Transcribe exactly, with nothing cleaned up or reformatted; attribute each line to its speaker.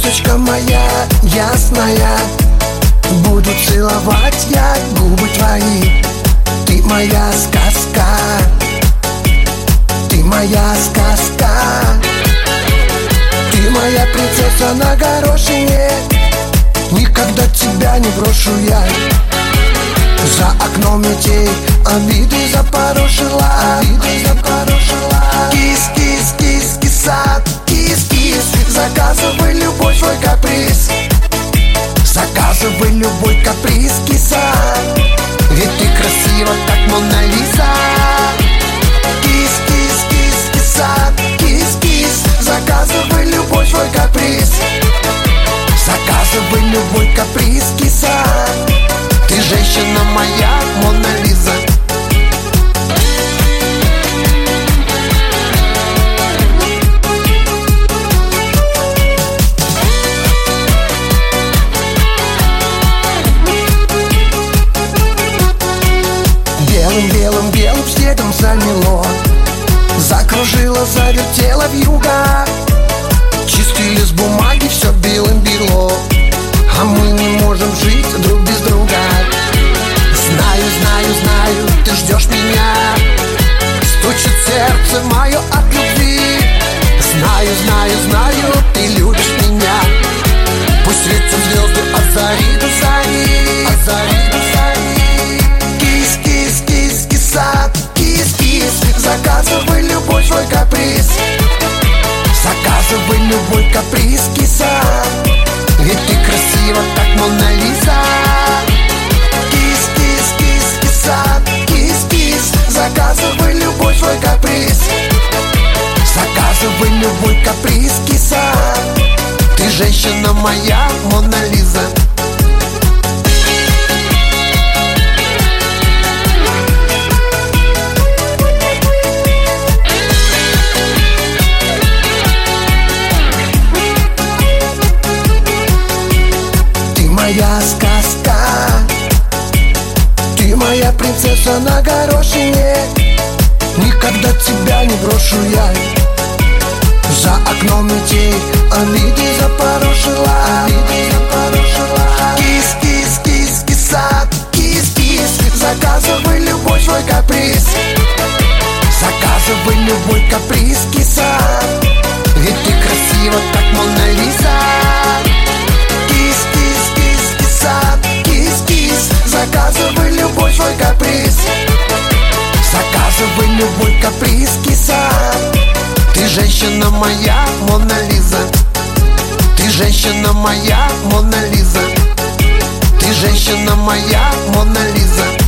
Speaker 1: звездочка моя ясная, буду целовать я губы твои. Ты моя сказка, ты моя сказка, ты моя принцесса на горошине. Никогда тебя не брошу я. За окном метель, обиды запорошила, обиды запорошила. Кис, кис, кис, кисат, кис, кис. Заказывай любой свой каприз, заказывай любой каприз, киса. Ведь ты красива, как Мона Лиза. Кис, кис, кис, кисат, кис, кис. Заказывай любой свой каприз, заказывай любой каприз, киса. Ты женщина моя, Мона Лиза. Белым-белым-белым снегом замело, закружило, завертело вьюга. Чистый лист бумаги все белым бело, а мы не можем жить друг без друга. Знаю, знаю, знаю, ты ждешь меня, стучит сердце мое от любви. Знаю, знаю, знаю, ты любишь меня. Пусть светят звезды от зари до зари, от зари до зари. Кис, кис, кис, кисат, кис, кис. Заказывай любой свой каприз, заказывай любой каприз, киса. Ведь ты красива, как Мона Лиза. Кис, кис, кис, кисат, кис, кис. Заказывай любой свой каприз, заказывай любой каприз, киса. Ты женщина моя, Мона Лиза. Моя сказка, ты моя принцесса на горошине. Никогда тебя не брошу я. За окном метель, обиды запорошила, обиды запорошила. Кис, кис, кис, кисат, кис, кис. Заказывай любой свой каприз, заказывай любой каприз, киса. Ведь ты красива, как Мона Лиза. Заказывай любой свой каприз, заказывай любой каприз, киса. Ты женщина моя, Мона Лиза. Ты женщина моя, Мона Лиза. Ты женщина моя, Мона Лиза.